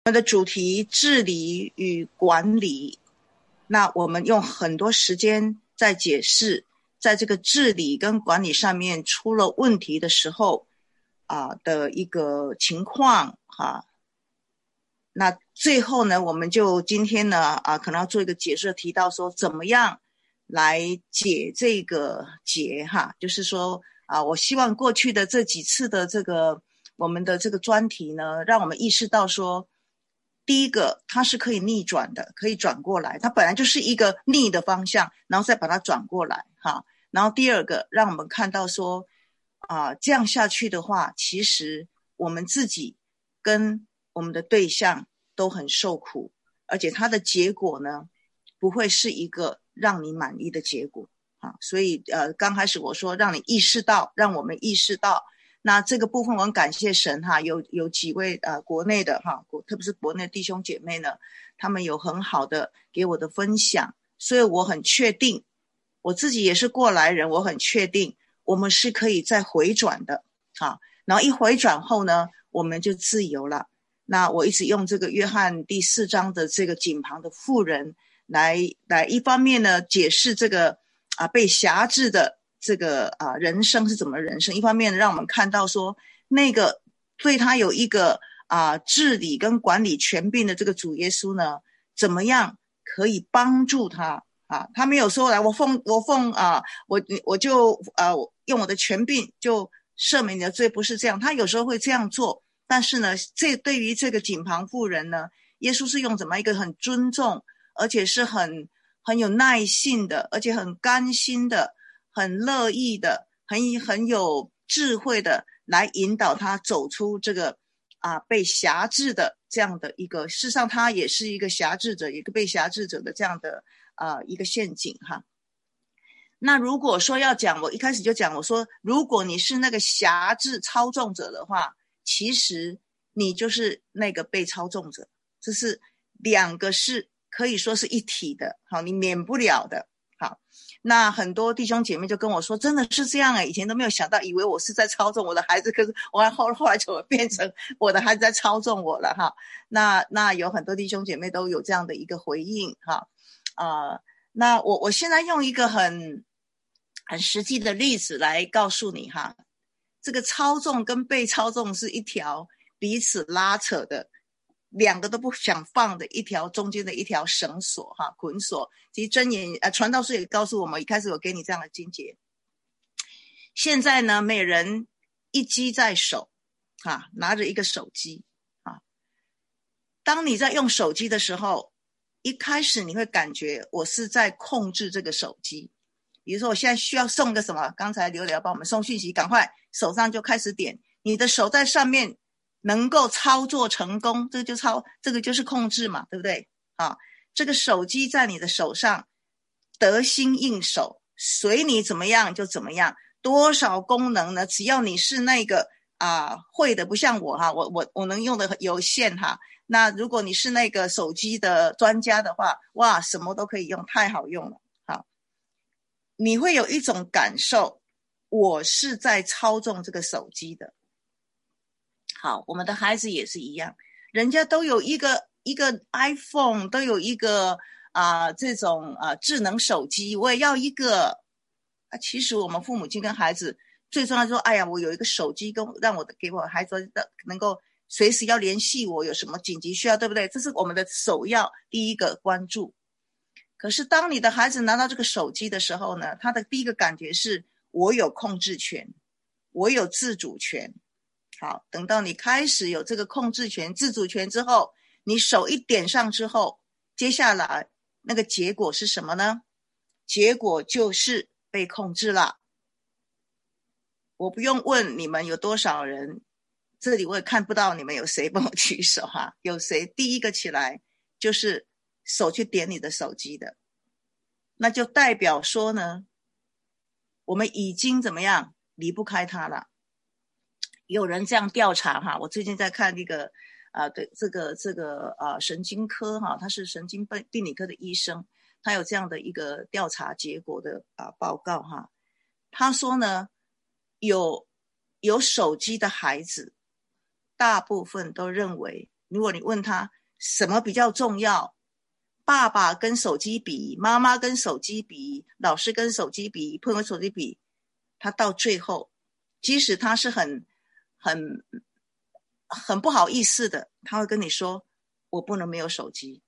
们的主题治理与管理，那我们用很多时间在解释，在这个治理跟管理上面出了问题的时候的一个情况那最后呢，我们就今天呢可能要做一个解释，提到说怎么样来解这个结就是说我希望过去的这几次的这个我们的这个专题呢，让我们意识到说，第一个它是可以逆转的，可以转过来，它本来就是一个逆的方向，然后再把它转过来然后第二个让我们看到说这样下去的话，其实我们自己跟我们的对象都很受苦，而且它的结果呢不会是一个让你满意的结果所以刚开始我说让你意识到，让我们意识到，那这个部分我很感谢神有几位国内的特别是国内弟兄姐妹呢，他们有很好的给我的分享，所以我很确定，我自己也是过来人，我很确定我们是可以再回转的然后一回转后呢，我们就自由了。那我一直用这个约翰第4章的这个井旁的妇人来一方面呢解释这个被辖制的这个人生是怎么人生，一方面让我们看到说那个对他有一个治理跟管理权柄的这个主耶稣呢，怎么样可以帮助他他没有说来我就用我的权柄就赦免你的罪，不是这样，他有时候会这样做，但是呢这对于这个井旁妇人呢，耶稣是用怎么一个很尊重，而且是很有耐性的，而且很甘心的，很乐意的，很有智慧的来引导他走出这个被辖制的这样的一个，事实上他也是一个辖制者，一个被辖制者的这样的一个陷阱那如果说要讲，我一开始就讲，我说如果你是那个辖制操纵者的话，其实你就是那个被操纵者，这是两个是可以说是一体的你免不了的那很多弟兄姐妹就跟我说，真的是这样以前都没有想到，以为我是在操纵我的孩子，可是我后来怎么变成我的孩子在操纵我了那有很多弟兄姐妹都有这样的一个回应那我现在用一个很实际的例子来告诉你这个操纵跟被操纵是一条彼此拉扯的，两个都不想放的一条中间的一条绳索捆锁。其实箴言传道书也告诉我们，一开始我给你这样的经节，现在呢每人一机在手拿着一个手机当你在用手机的时候，一开始你会感觉我是在控制这个手机，比如说我现在需要送个什么，刚才刘聊帮我们送讯息，赶快手上就开始点，你的手在上面能够操作成功，这个就是控制嘛，对不对这个手机在你的手上得心应手，随你怎么样就怎么样，多少功能呢，只要你是那个会的，不像我能用的有限那如果你是那个手机的专家的话，哇，什么都可以用，太好用了你会有一种感受，我是在操纵这个手机的。好，我们的孩子也是一样，人家都有一个 iPhone， 都有一个这种智能手机，我也要一个其实我们父母亲跟孩子最重要说，哎呀，我有一个手机给我孩子能够随时要联系我，有什么紧急需要，对不对？这是我们的首要第一个关注。可是当你的孩子拿到这个手机的时候呢，他的第一个感觉是我有控制权，我有自主权。好，等到你开始有这个控制权、自主权之后，你手一点上之后，接下来那个结果是什么呢？结果就是被控制了。我不用问你们有多少人，这里我也看不到你们有谁帮我举手有谁第一个起来就是手去点你的手机的，那就代表说呢，我们已经怎么样离不开它了。有人这样调查我最近在看一个对这个神经科他是神经病理科的医生，他有这样的一个调查结果的报告他说呢，有手机的孩子大部分都认为如果你问他什么比较重要，爸爸跟手机比，妈妈跟手机比，老师跟手机比，朋友手机比，他到最后，即使他是很不好意思的，他会跟你说我不能没有手机。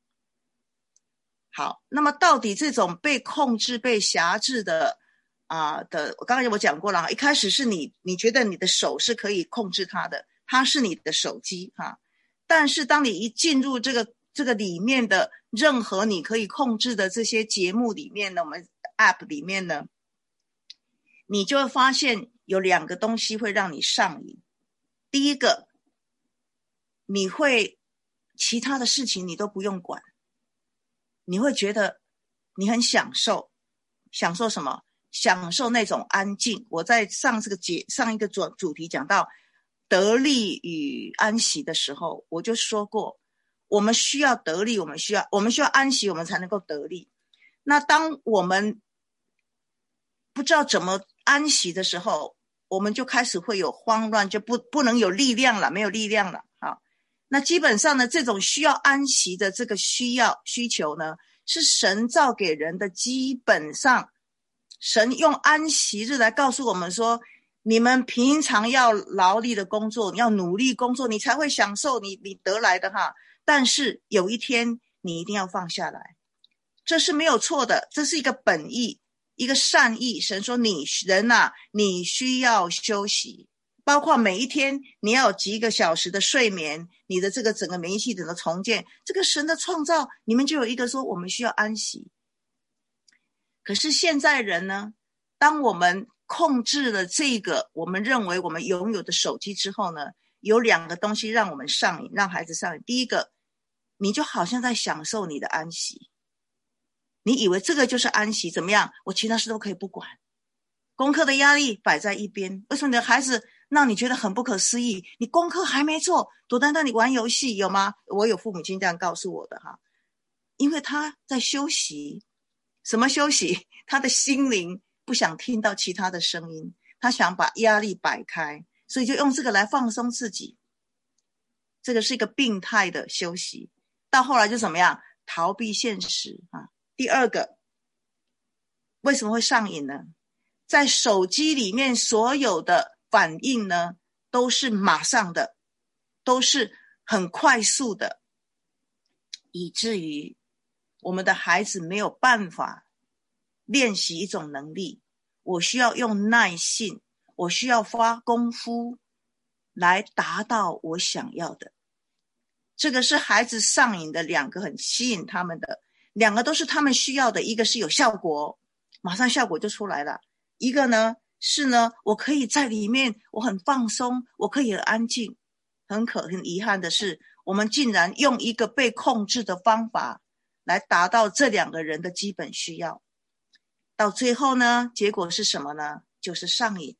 好，那么到底这种被控制被辖制的我刚才我讲过了，一开始是你觉得你的手是可以控制它的，它是你的手机但是当你一进入这个里面的任何你可以控制的这些节目里面呢，我们 App 里面呢，你就会发现有2个东西会让你上瘾。第一个，你会其他的事情你都不用管，你会觉得你很享受什么？享受那种安静。我在上一个主题讲到得力与安息的时候，我就说过，我们需要得力，我们需要安息，我们才能够得力。那当我们不知道怎么安息的时候，我们就开始会有慌乱，就不能有力量了，没有力量了。好，那基本上呢，这种需要安息的这个需求呢，是神造给人的，基本上神用安息日来告诉我们说，你们平常要劳力的工作，你要努力工作，你才会享受你得来的但是有一天你一定要放下来，这是没有错的，这是一个本意，一个善意。神说你人你需要休息，包括每一天你要有几个小时的睡眠，你的这个整个免疫系统的重建，这个神的创造你们就有一个说我们需要安息。可是现在人呢，当我们控制了这个我们认为我们拥有的手机之后呢，有2个东西让我们上瘾，让孩子上瘾。第一个，你就好像在享受你的安息，你以为这个就是安息，怎么样？我其他事都可以不管，功课的压力摆在一边。为什么你的孩子让你觉得很不可思议？你功课还没做，躲在那里玩游戏，有吗？我有父母亲这样告诉我的因为他在休息。什么休息？他的心灵不想听到其他的声音，他想把压力摆开，所以就用这个来放松自己。这个是一个病态的休息，到后来就怎么样？逃避现实第二个，为什么会上瘾呢？在手机里面所有的反应呢，都是马上的，都是很快速的，以至于我们的孩子没有办法练习一种能力，我需要用耐性，我需要花功夫来达到我想要的。这个是孩子上瘾的2个很吸引他们的，2个都是他们需要的，一个是有效果，马上效果就出来了，一个呢是呢，我可以在里面我很放松，我可以很安静。很遗憾的是，我们竟然用一个被控制的方法来达到这2个人的基本需要，到最后呢，结果是什么呢？就是上瘾。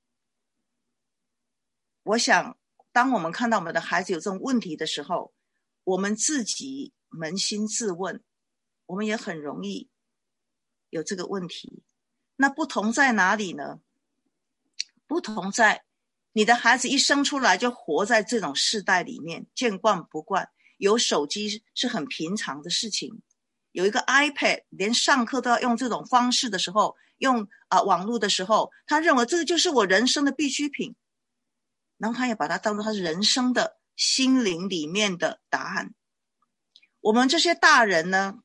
我想当我们看到我们的孩子有这种问题的时候，我们自己扪心自问，我们也很容易有这个问题。那不同在哪里呢？不同在你的孩子一生出来就活在这种世代里面，见惯不惯，有手机是很平常的事情，有一个 iPad 连上课都要用这种方式的时候，用网络的时候，他认为这个就是我人生的必需品，然后他也把它当作他人生的心灵里面的答案。我们这些大人呢，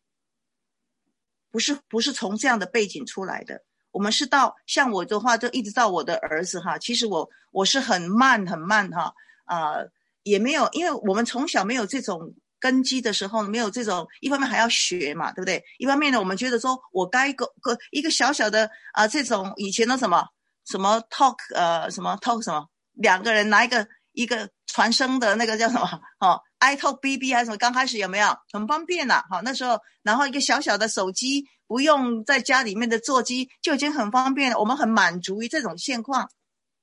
不是从这样的背景出来的，我们是到像我的话就一直到我的儿子其实我是很慢也没有，因为我们从小没有这种根基的时候，没有这种，一方面还要学嘛，对不对？一方面呢，我们觉得说我该一个小小的这种以前的什么 talk 什么 talk 什么2个人拿一个传声的那个叫什么iTalk BB 还是什么，刚开始有没有很方便那时候，然后一个小小的手机，不用在家里面的座机就已经很方便了，我们很满足于这种现况。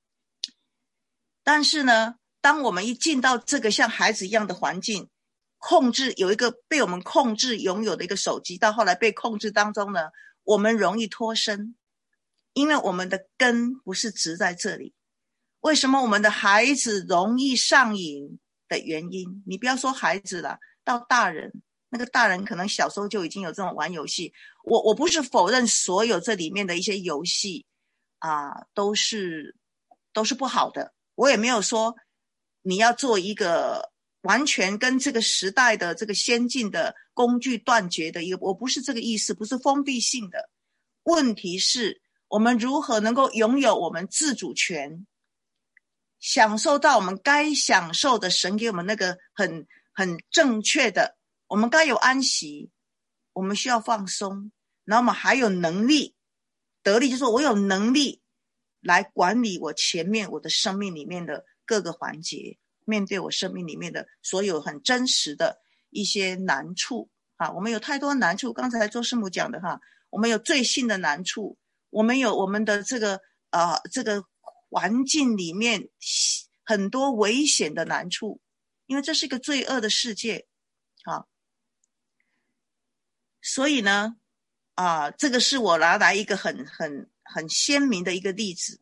但是呢，当我们一进到这个像孩子一样的环境，控制有一个被我们控制拥有的一个手机，到后来被控制当中呢，我们容易脱身，因为我们的根不是植在这里。为什么我们的孩子容易上瘾？ 的原因。你不要说孩子啦，到大人，那个大人可能小时候就已经有这种玩游戏。我不是否认所有这里面的一些游戏都是不好的，我也没有说你要做一个完全跟这个时代的这个先进的工具断绝的一个，我不是这个意思，不是封闭性的。问题是我们如何能够拥有我们自主权，享受到我们该享受的神给我们那个很正确的，我们该有安息，我们需要放松，然后我们还有能力，得力就是我有能力来管理我前面我的生命里面的各个环节，面对我生命里面的所有很真实的一些难处我们有太多难处，刚才周师母讲的我们有罪性的难处，我们有我们的这个环境里面很多危险的难处，因为这是一个罪恶的世界所以呢这个是我拿来一个很鲜明的一个例子。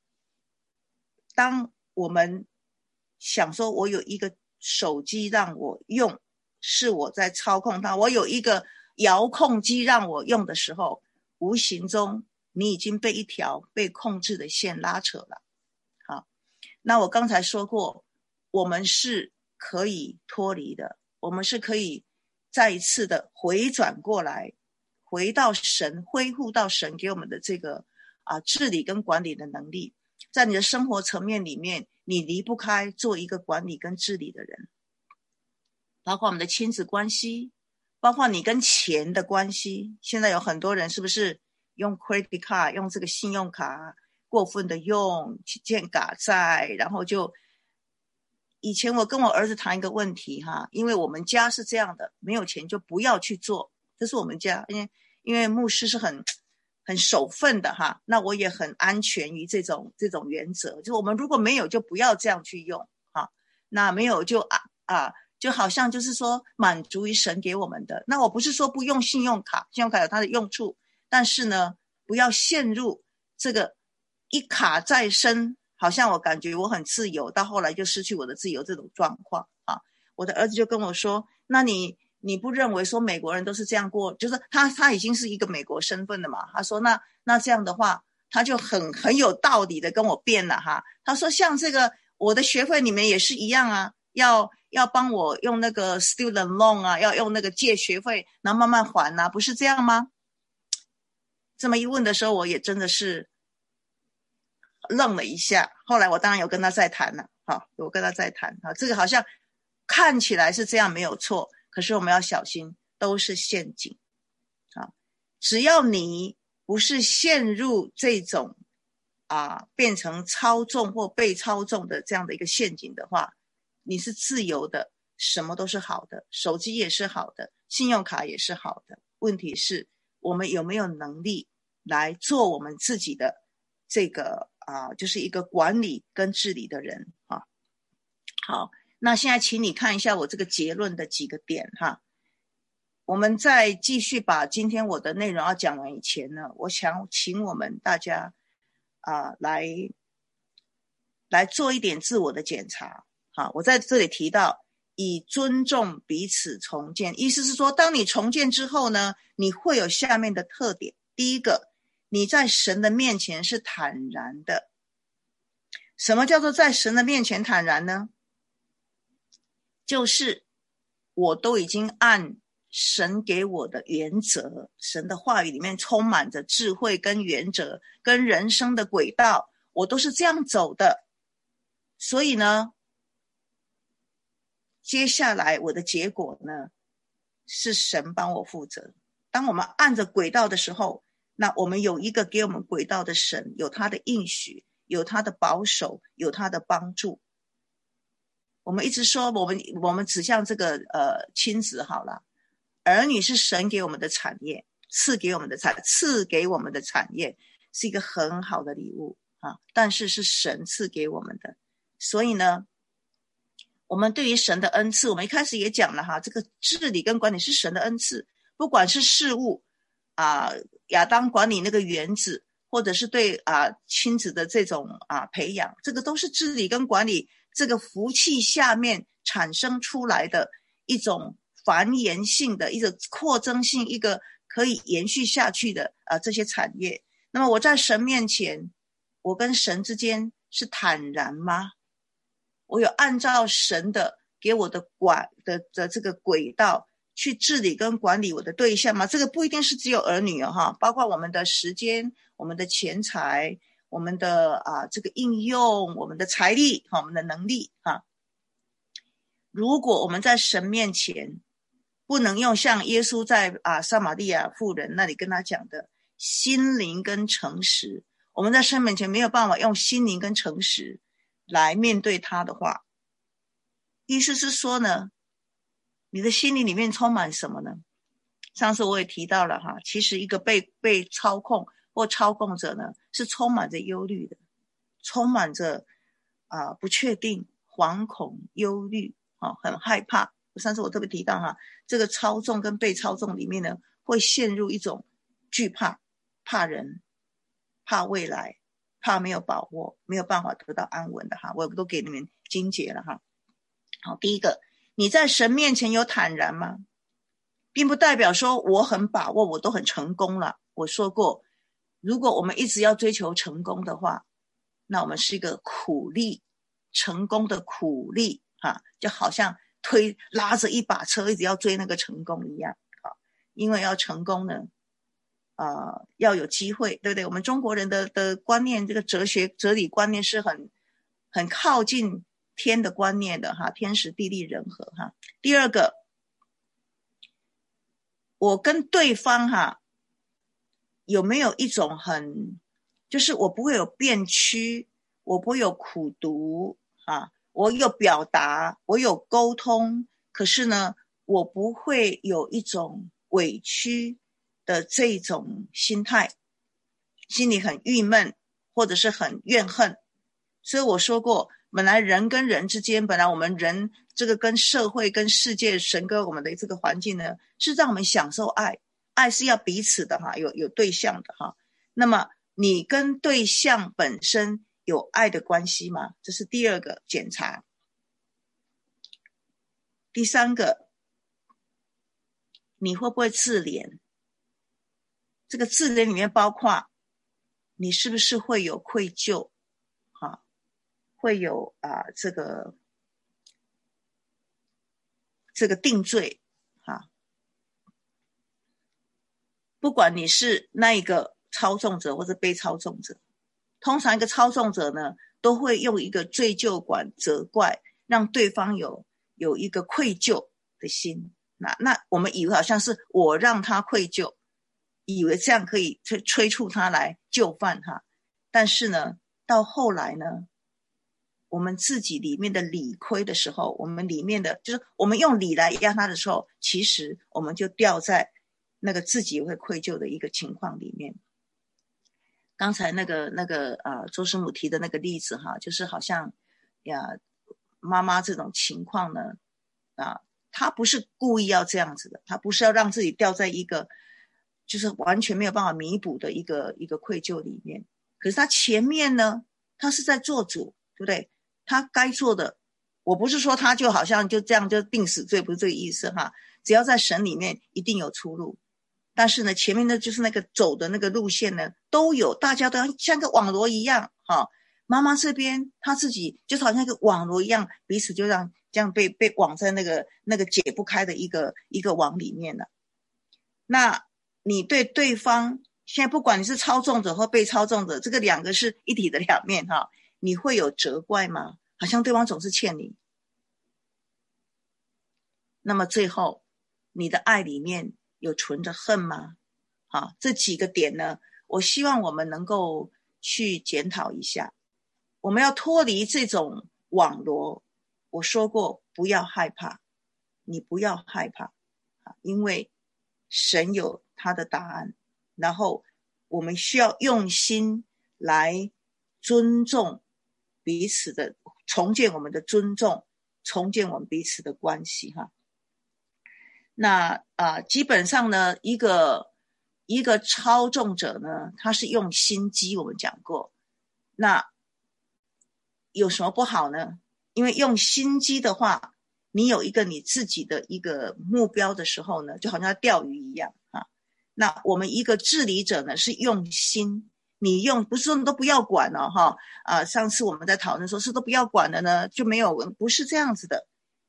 当我们想说我有一个手机让我用，是我在操控它，我有一个遥控机让我用的时候，无形中你已经被一条被控制的线拉扯了。好，那我刚才说过，我们是可以脱离的，我们是可以再一次的回转过来，回到神，恢复到神给我们的这个治理跟管理的能力。在你的生活层面里面，你离不开做一个管理跟治理的人，包括我们的亲子关系，包括你跟钱的关系。现在有很多人是不是用 credit card， 用这个信用卡过分的用，去建嘎债，然后就以前我跟我儿子谈一个问题因为我们家是这样的，没有钱就不要去做，这是我们家，因为牧师是很守分的那我也很安全于这种原则，就是我们如果没有就不要这样去用那没有就就好像就是说满足于神给我们的。那我不是说不用信用卡，信用卡有它的用处，但是呢不要陷入这个一卡再生，好像我感觉我很自由，到后来就失去我的自由这种状况我的儿子就跟我说，那你不认为说美国人都是这样过，就是他已经是一个美国身份了嘛，他说那这样的话他就很有道理的跟我辩了他说像这个我的学费你们也是一样要帮我用那个 student loan 要用那个借学费然后慢慢还不是这样吗？这么一问的时候，我也真的是愣了一下，后来我当然有跟他再谈了我跟他再谈这个好像看起来是这样没有错，可是我们要小心，都是陷阱只要你不是陷入这种变成操纵或被操纵的这样的一个陷阱的话，你是自由的，什么都是好的，手机也是好的，信用卡也是好的，问题是我们有没有能力来做我们自己的这个就是一个管理跟治理的人好，那现在请你看一下我这个结论的几个点我们在继续把今天我的内容要讲完以前呢，我想请我们大家来做一点自我的检查我在这里提到以尊重彼此重建，意思是说当你重建之后呢，你会有下面的特点。第一个，你在神的面前是坦然的。什么叫做在神的面前坦然呢？就是我都已经按神给我的原则，神的话语里面充满着智慧跟原则跟人生的轨道，我都是这样走的。所以呢，接下来我的结果呢，是神帮我负责。当我们按着轨道的时候，那我们有一个给我们轨道的神，有他的应许，有他的保守，有他的帮助。我们一直说我们指向这个亲子好了，儿女是神给我们的产业，赐给我们的产业是一个很好的礼物但是是神赐给我们的。所以呢，我们对于神的恩赐，我们一开始也讲了这个治理跟管理是神的恩赐，不管是事物亚当管理那个园子，或者是对亲子的这种培养，这个都是治理跟管理这个福气下面产生出来的一种繁衍性的一个扩增性，一个可以延续下去的这些产业。那么我在神面前，我跟神之间是坦然吗？我有按照神的给我的这个轨道去治理跟管理我的对象吗？这个不一定是只有儿女包括我们的时间、我们的钱财、我们的这个应用、我们的财力、我们的能力如果我们在神面前不能用像耶稣在撒玛利亚妇人那里跟他讲的心灵跟诚实，我们在神面前没有办法用心灵跟诚实来面对他的话，意思是说呢，你的心灵里面充满什么呢？上次我也提到了其实一个被操控或操控者呢，是充满着忧虑的，充满着不确定、惶恐、忧虑很害怕。上次我特别提到这个操纵跟被操纵里面呢，会陷入一种惧怕，怕人，怕未来，怕没有把握，没有办法得到安稳的我都给你们精简了好，第一个，你在神面前有坦然吗？并不代表说我很把握，我都很成功了。我说过，如果我们一直要追求成功的话，那我们是一个苦力，成功的苦力就好像拉着一把车一直要追那个成功一样因为要成功呢要有机会，对不对？我们中国人的观念，这个哲理观念是很靠近天的观念的天时地利人和第二个，我跟对方有没有一种就是我不会有辩屈，我不会有苦毒我有表达，我有沟通，可是呢，我不会有一种委屈的这种心态，心里很郁闷或者是很怨恨。所以我说过，本来人跟人之间，本来我们人这个跟社会跟世界神跟我们的这个环境呢，是让我们享受爱，爱是要彼此的有对象的那么你跟对象本身有爱的关系吗？这是第二个检查。第三个，你会不会自怜？这个自怜里面包括你是不是会有愧疚会有这个定罪不管你是那一个操纵者或者被操纵者，通常一个操纵者呢，都会用一个罪疚感责怪，让对方有一个愧疚的心。那我们以为好像是我让他愧疚，以为这样可以催促他来就范他，但是呢，到后来呢，我们自己里面的理亏的时候，我们里面的就是我们用理来压他的时候，其实我们就掉在那个自己会愧疚的一个情况里面。刚才那个周师母提的那个例子就是好像妈妈这种情况呢她不是故意要这样子的，她不是要让自己掉在一个就是完全没有办法弥补的一个愧疚里面。可是她前面呢，她是在做主，对不对？她该做的，我不是说她就好像就这样就定死罪，不是这个意思只要在神里面一定有出路。但是呢，前面的就是那个走的那个路线呢，都有，大家都像个网罗一样妈妈这边她自己就是好像一个网罗一样，彼此就让这样被网在那个解不开的一个网里面了。那你对对方现在不管你是操纵者或被操纵者，这个两个是一体的两面你会有责怪吗？好像对方总是欠你。那么最后你的爱里面有存着恨吗？这几个点呢，我希望我们能够去检讨一下。我们要脱离这种网罗。我说过不要害怕，你不要害怕因为神有他的答案。然后我们需要用心来尊重彼此的，重建我们的尊重，重建我们彼此的关系那基本上呢，一个操纵者呢，他是用心机，我们讲过。那有什么不好呢？因为用心机的话， 你有一个你自己的一个目标的时候呢，就好像钓鱼一样啊。那我们一个治理者呢是用心，你用不是说都不要管了哈上次我们在讨论说是都不要管了呢就没有，不是这样子的。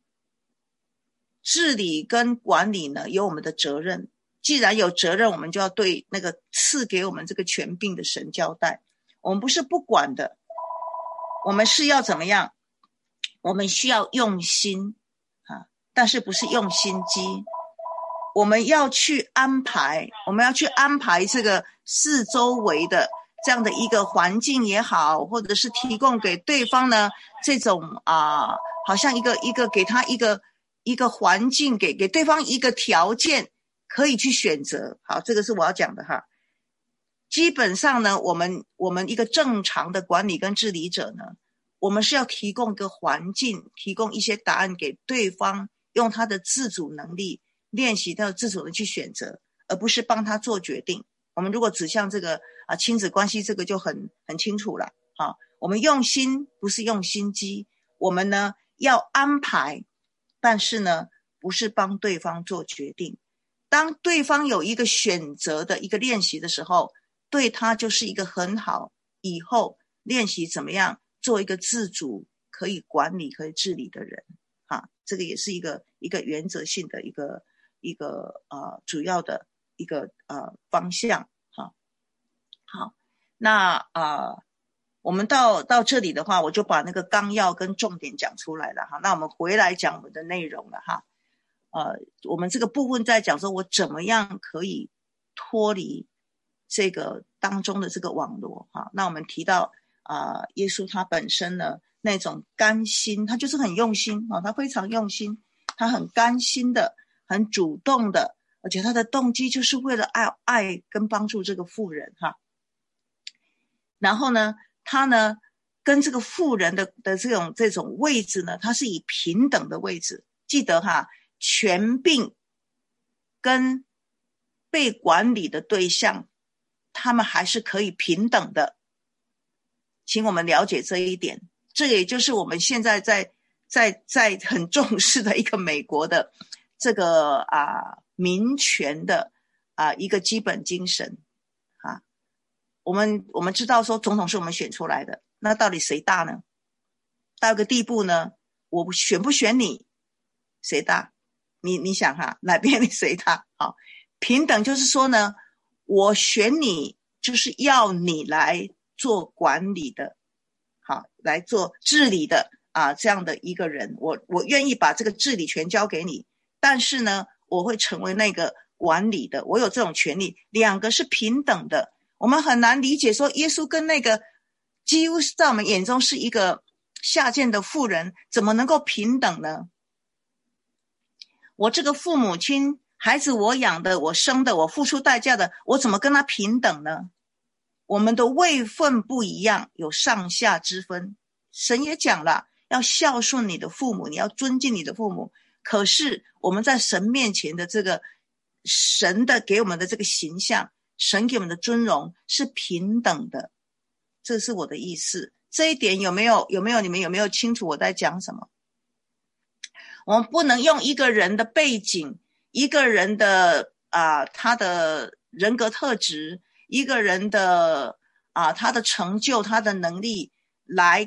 治理跟管理呢有我们的责任，既然有责任，我们就要对那个赐给我们这个权柄的神交代。我们不是不管的，我们是要怎么样？我们需要用心但是不是用心机。我们要去安排这个四周围的这样的一个环境也好，或者是提供给对方呢这种好像一个给他一个环境，给对方一个条件可以去选择。好，这个是我要讲的哈。基本上呢，我们一个正常的管理跟治理者呢，我们是要提供一个环境，提供一些答案给对方，用他的自主能力练习他的自主的去选择，而不是帮他做决定。我们如果指向这个亲子关系，这个就很清楚了我们用心不是用心机，我们呢要安排，但是呢不是帮对方做决定。当对方有一个选择的一个练习的时候，对他就是一个很好以后练习怎么样做一个自主可以管理可以治理的人这个也是一个原则性的一个主要的一个方向好，那我们到这里的话，我就把那个纲要跟重点讲出来了那我们回来讲我们的内容了我们这个部分在讲说我怎么样可以脱离这个当中的这个网络那我们提到耶稣他本身呢那种甘心，他就是很用心他非常用心，他很甘心的，很主动的，而且他的动机就是为了爱跟帮助这个妇人然后呢他呢跟这个妇人的这种位置呢，他是以平等的位置。记得权柄跟被管理的对象他们还是可以平等的，请我们了解这一点。这也就是我们现在在很重视的一个美国的这个民权的一个基本精神我们知道说总统是我们选出来的，那到底谁大呢？到一个地步呢，我选不选你谁大？你想哪边谁大平等就是说呢，我选你就是要你来做管理的来做治理的这样的一个人，我愿意把这个治理权交给你，但是呢我会成为那个管理的，我有这种权利，两个是平等的。我们很难理解说耶稣跟那个几乎在我们眼中是一个下贱的妇人怎么能够平等呢？我这个父母亲孩子我养的我生的我付出代价的，我怎么跟他平等呢？我们的位分不一样，有上下之分。神也讲了要孝顺你的父母，你要尊敬你的父母，可是我们在神面前的这个神的给我们的这个形象，神给我们的尊荣是平等的，这是我的意思。这一点有没有你们有没有清楚我在讲什么？我们不能用一个人的背景，一个人的他的人格特质，一个人的他的成就，他的能力来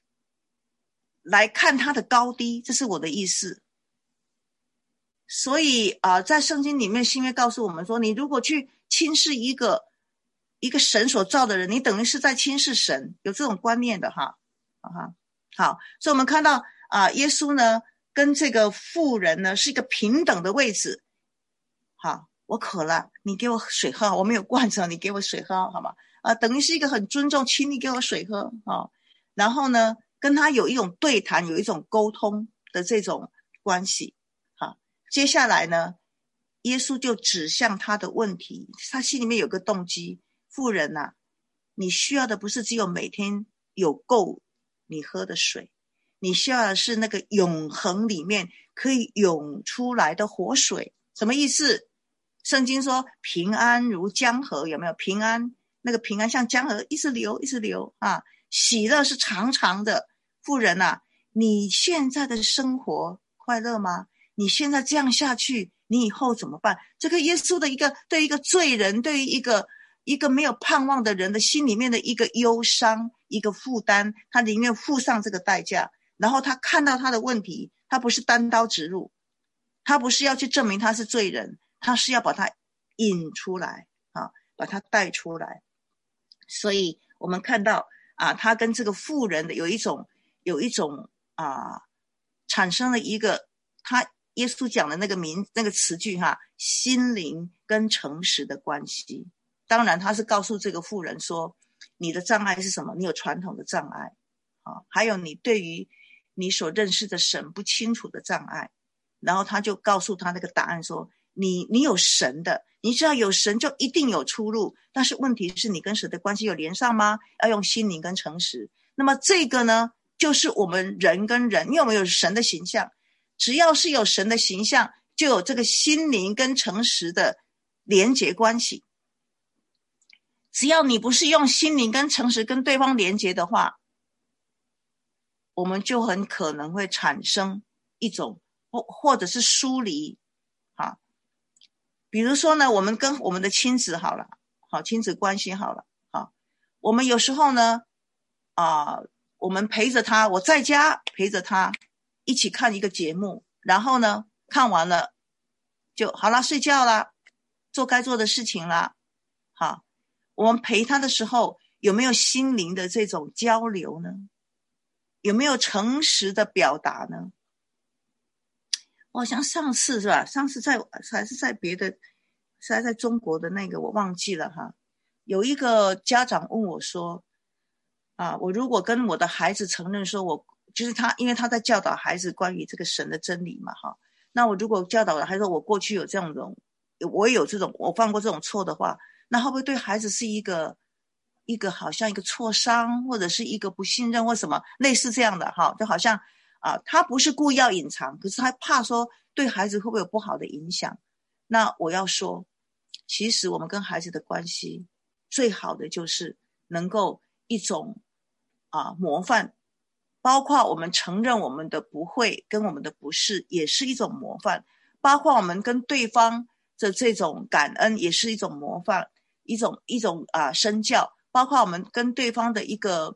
看他的高低，这是我的意思。所以在圣经里面新约告诉我们说，你如果去轻视一个神所造的人，你等于是在轻视神，有这种观念的好，所以我们看到耶稣呢跟这个妇人呢是一个平等的位置。好，我渴了，你给我水喝，我没有罐子，你给我水喝好吗？等于是一个很尊重，请你给我水喝然后呢跟他有一种对谈，有一种沟通的这种关系接下来呢耶稣就指向他的问题，他心里面有个动机，妇人你需要的不是只有每天有够你喝的水，你需要的是那个永恒里面可以涌出来的活水。什么意思？圣经说平安如江河，有没有？平安，那个平安像江河一直流一直流喜乐是长长的。妇人你现在的生活快乐吗？你现在这样下去，你以后怎么办？这个耶稣的对一个罪人，对于一个没有盼望的人的心里面的一个忧伤，一个负担，他宁愿付上这个代价。然后他看到他的问题，他不是单刀直入，他不是要去证明他是罪人，他是要把他引出来啊，把他带出来。所以我们看到啊，他跟这个妇人的有一种产生了一个他耶稣讲的那个词句哈，心灵跟诚实的关系。当然他是告诉这个妇人说，你的障碍是什么？你有传统的障碍啊，还有你对于你所认识的神不清楚的障碍。然后他就告诉他那个答案说，你有神的，你知道有神就一定有出路，但是问题是你跟神的关系有连上吗？要用心灵跟诚实。那么这个呢，就是我们人跟人，因为我们有神的形象，只要是有神的形象，就有这个心灵跟诚实的连结关系。只要你不是用心灵跟诚实跟对方连结的话，我们就很可能会产生一种或者是疏离啊。比如说呢，我们跟我们的亲子好了，好，亲子关系好了，好，我们有时候呢我们陪着他，我在家陪着他一起看一个节目，然后呢看完了就好了，睡觉啦，做该做的事情啦。好，我们陪他的时候有没有心灵的这种交流呢？有没有诚实的表达呢？我好像上次是吧？上次还是在别的，是还在中国的那个我忘记了哈。有一个家长问我说我如果跟我的孩子承认说我就是他，因为他在教导孩子关于这个神的真理嘛哈。那我如果教导了孩子我过去有这种我也有这种我犯过这种错的话，那会不会对孩子是一个好像一个挫伤，或者是一个不信任或什么类似这样的哈，就好像他不是故意要隐藏，可是他怕说对孩子会不会有不好的影响。那我要说，其实我们跟孩子的关系最好的就是能够一种模范，包括我们承认我们的不会跟我们的不是也是一种模范，包括我们跟对方的这种感恩也是一种模范，一种身教，包括我们跟对方的一个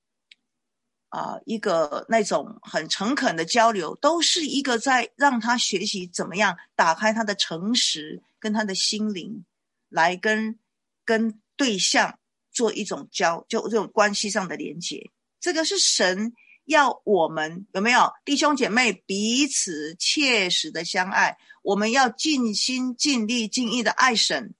那种很诚恳的交流，都是一个在让他学习怎么样打开他的诚实跟他的心灵，来跟对象做一种就这种关系上的连结。这个是神要我们有没有弟兄姐妹彼此切实的相爱，我们要尽心尽力尽意的爱神。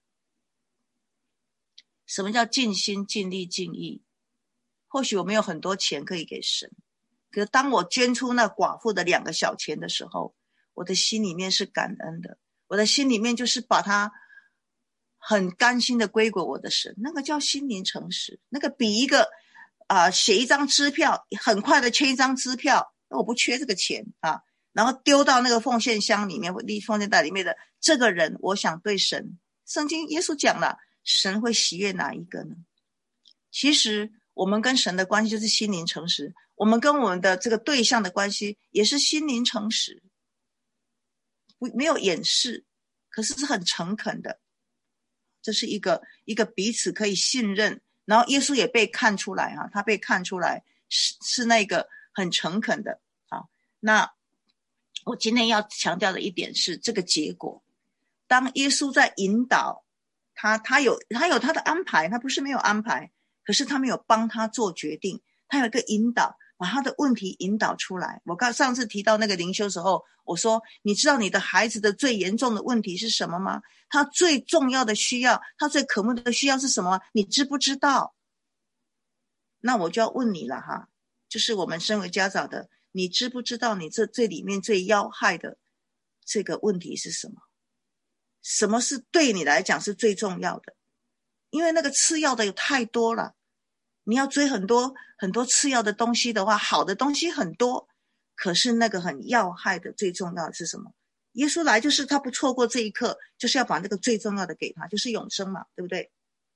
什么叫尽心尽力尽意？或许我们有很多钱可以给神，可是当我捐出那寡妇的2个小钱的时候，我的心里面是感恩的，我的心里面就是把它很甘心的归给我的神。那个叫心灵诚实，那个比一个写一张支票，很快的签一张支票，我不缺这个钱然后丢到那个奉献箱里面或奉献袋里面的这个人，我想对神，圣经耶稣讲了，神会喜悦哪一个呢？其实我们跟神的关系就是心灵诚实，我们跟我们的这个对象的关系也是心灵诚实，没有掩饰，可是是很诚恳的。这是一个彼此可以信任，然后耶稣也被看出来他被看出来是那个很诚恳的。好，那我今天要强调的一点是这个结果。当耶稣在引导他有他的安排，他不是没有安排，可是他没有帮他做决定，他有一个引导，把他的问题引导出来。我上次提到那个灵修时候，我说你知道你的孩子的最严重的问题是什么吗？他最重要的需要，他最渴慕的需要是什么？你知不知道？那我就要问你了就是我们身为家长的，你知不知道你这里面最要害的这个问题是什么？什么是对你来讲是最重要的？因为那个次要的有太多了，你要追很多很多次要的东西的话，好的东西很多，可是那个很要害的最重要的是什么？耶稣来就是他不错过这一刻，就是要把那个最重要的给他，就是永生嘛，对不对？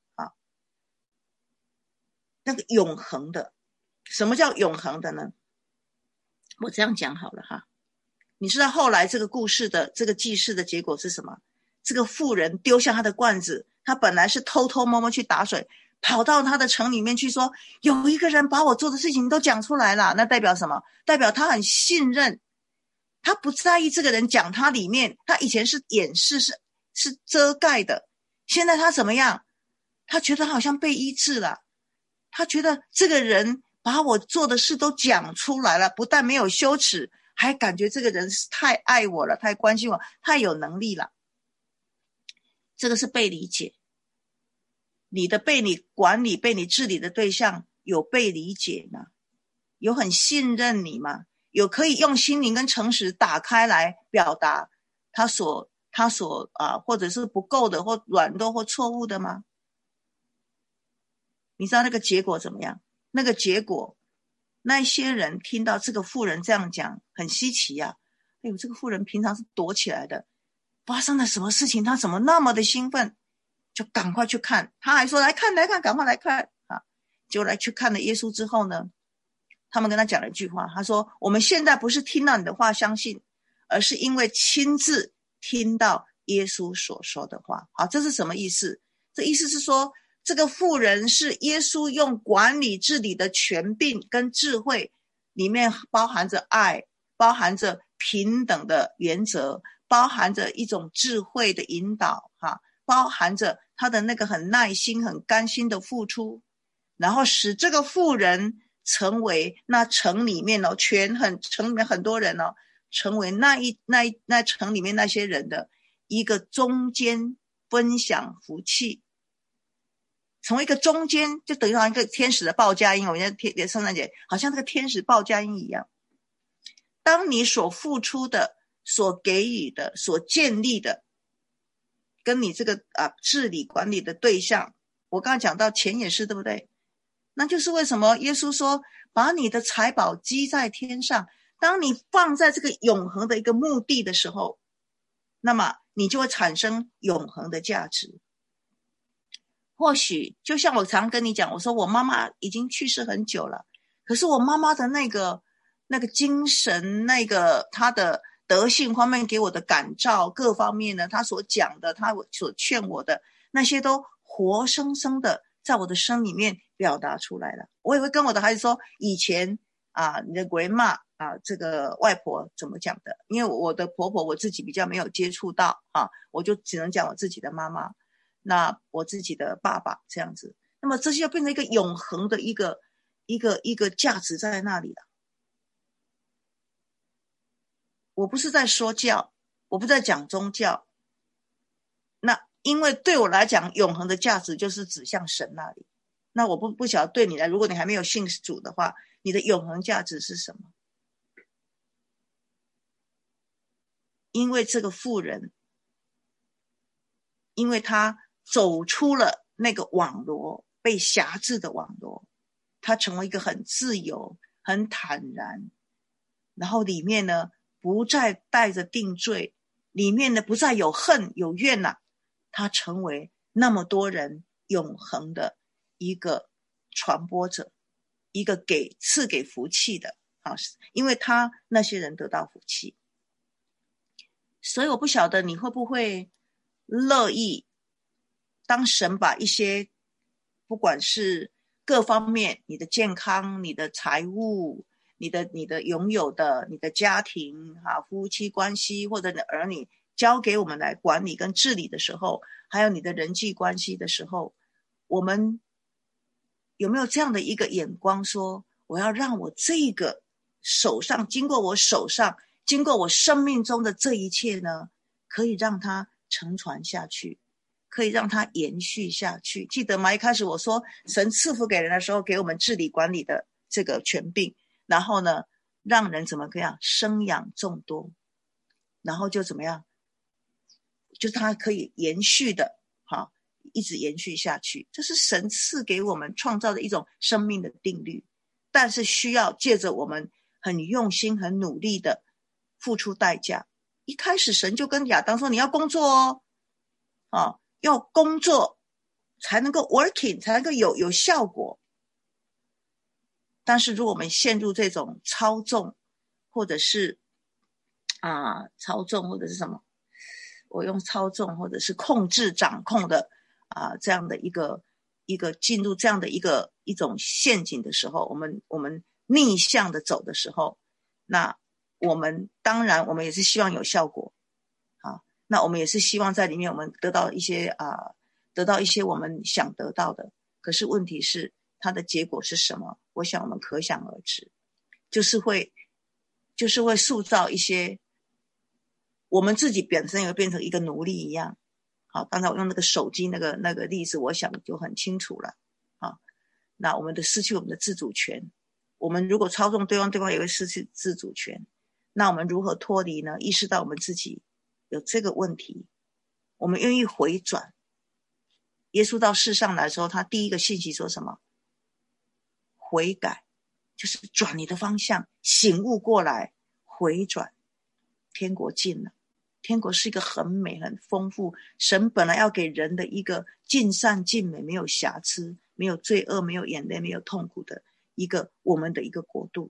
那个永恒的，什么叫永恒的呢？我这样讲好了你知道后来这个故事的这个记事的结果是什么？这个妇人丢下他的罐子，他本来是偷偷摸摸去打水，跑到他的城里面去说，有一个人把我做的事情都讲出来了。那代表什么？代表他很信任，他不在意这个人讲他里面，他以前是掩饰，是遮盖的，现在他怎么样？他觉得好像被医治了，他觉得这个人把我做的事都讲出来了，不但没有羞耻，还感觉这个人是太爱我了，太关心我，太有能力了。这个是被理解。你的被你管理、被你治理的对象有被理解吗？有很信任你吗？有可以用心灵跟诚实打开来表达他所或者是不够的或软弱或错误的吗？你知道那个结果怎么样？那个结果，那些人听到这个妇人这样讲，很稀奇啊！哎呦，这个妇人平常是躲起来的，发生了什么事情？她怎么那么的兴奋？就赶快去看。他还说来看，赶快来看啊！结果去看了耶稣之后呢，他们跟他讲了一句话，他说：我们现在不是听到你的话相信，而是因为亲自听到耶稣所说的话。好，这是什么意思？这意思是说，这个妇人是耶稣用管理治理的权柄跟智慧，里面包含着爱，包含着平等的原则，包含着一种智慧的引导，包含着他的那个很耐心很甘心的付出，然后使这个妇人成为那城里面城里面很多人成为那城里面那些人的一个中间分享福气，成为一个中间，就等于好像一个天使的报佳音。我们圣诞节好像这个天使报佳音一样，当你所付出的、所给予的、所建立的，跟你这个治理管理的对象，我刚刚讲到钱也是，对不对？那就是为什么耶稣说把你的财宝积在天上，当你放在这个永恒的一个目的的时候，那么你就会产生永恒的价值。或许就像我常跟你讲，我说我妈妈已经去世很久了，可是我妈妈的那个精神，那个她的德性方面给我的感召，各方面呢，她所讲的，她所劝我的那些都活生生的在我的生里面表达出来了。我也会跟我的孩子说，以前你的grandma这个外婆怎么讲的，因为我的婆婆我自己比较没有接触到我就只能讲我自己的妈妈，那我自己的爸爸这样子。那么这些就变成一个永恒的一个价值在那里了。我不是在说教，我不在讲宗教，那因为对我来讲永恒的价值就是指向神那里。那我不晓得对你来，如果你还没有信主的话，你的永恒价值是什么？因为这个妇人，因为她走出了那个网罗，被辖制的网罗，她成为一个很自由很坦然，然后里面呢不再带着定罪，里面呢不再有恨有怨了，她成为那么多人永恒的一个传播者，一个赐给福气的因为他那些人得到福气。所以我不晓得你会不会乐意，当神把一些不管是各方面，你的健康、你的财务、你的拥有的、你的家庭夫妻关系或者你的儿女交给我们来管理跟治理的时候，还有你的人际关系的时候，我们有没有这样的一个眼光，说我要让我这个手上，经过我手上，经过我生命中的这一切呢，可以让它承传下去，可以让它延续下去。记得吗？一开始我说神赐福给人的时候，给我们治理管理的这个权柄，然后呢让人怎么样生养众多，然后就怎么样，就是它可以延续的一直延续下去。这是神赐给我们创造的一种生命的定律，但是需要借着我们很用心很努力的付出代价。一开始神就跟亚当说，你要工作要工作才能够 working， 才能够有效果。但是如果我们陷入这种操纵或者是操纵或者是什么，我用操纵或者是控制掌控的这样的一个进入这样的一种陷阱的时候，我们逆向的走的时候，那我们当然我们也是希望有效果那我们也是希望在里面我们得到一些我们想得到的，可是问题是它的结果是什么？我想我们可想而知，就是会塑造一些我们自己本身也会变成一个奴隶一样。好，刚才我用那个手机那个例子，我想就很清楚了。好，那我们的失去我们的自主权，我们如果操纵对方，对方也会失去自主权。那我们如何脱离呢？意识到我们自己有这个问题，我们愿意回转。耶稣到世上来的时候，他第一个信息说什么？悔改，就是转你的方向，醒悟过来，回转，天国近了。天国是一个很美很丰富，神本来要给人的一个尽善尽美，没有瑕疵，没有罪恶，没有眼泪，没有痛苦的我们的一个国度。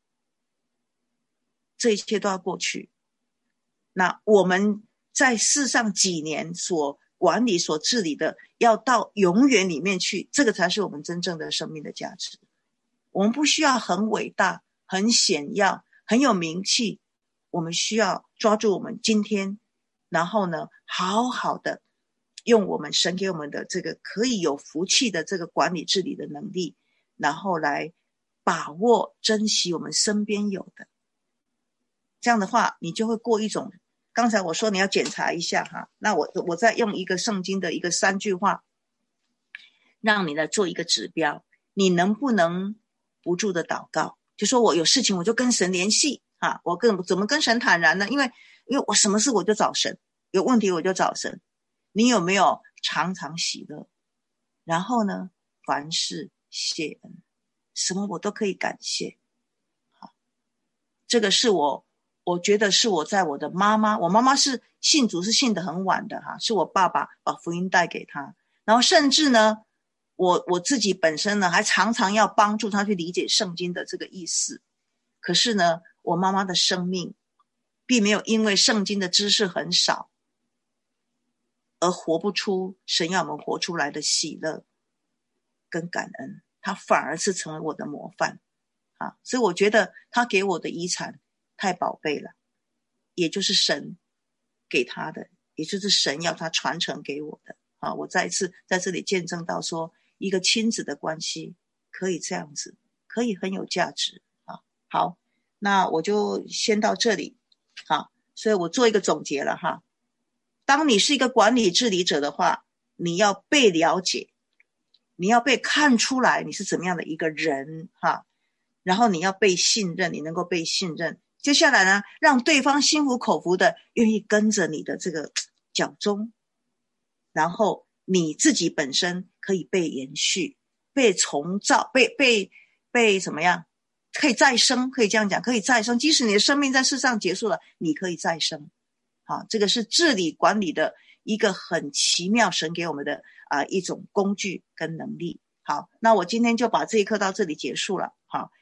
这一切都要过去，那我们在世上几年所管理所治理的，要到永远里面去，这个才是我们真正的生命的价值。我们不需要很伟大很显耀很有名气，我们需要抓住我们今天，然后呢好好的用我们神给我们的这个可以有福气的这个管理治理的能力，然后来把握珍惜我们身边有的。这样的话你就会过一种，刚才我说你要检查一下那我再用一个圣经的一个3句话让你来做一个指标，你能不能不住的祷告，就说我有事情我就跟神联系我怎么跟神坦然呢？因为我什么事我就找神，有问题我就找神。你有没有常常喜乐？然后呢，凡事谢恩，什么我都可以感谢。这个是我觉得是我在我的妈妈，我妈妈是信主是信得很晚的是我爸爸把福音带给她，然后甚至呢我自己本身呢还常常要帮助她去理解圣经的这个意思。可是呢我妈妈的生命并没有因为圣经的知识很少而活不出神要我们活出来的喜乐跟感恩，她反而是成为我的模范所以我觉得她给我的遗产太宝贝了，也就是神给她的，也就是神要她传承给我的我再一次在这里见证到说一个亲子的关系可以这样子，可以很有价值好，那我就先到这里所以我做一个总结了当你是一个管理治理者的话，你要被了解，你要被看出来你是怎么样的一个人然后你要被信任，你能够被信任，接下来呢让对方心服口服的愿意跟着你的这个脚踪，然后你自己本身可以被延续，被重造，被怎么样，可以再生，可以这样讲，可以再生，即使你的生命在世上结束了，你可以再生这个是治理管理的一个很奇妙神给我们的一种工具跟能力。好，那我今天就把这一课到这里结束了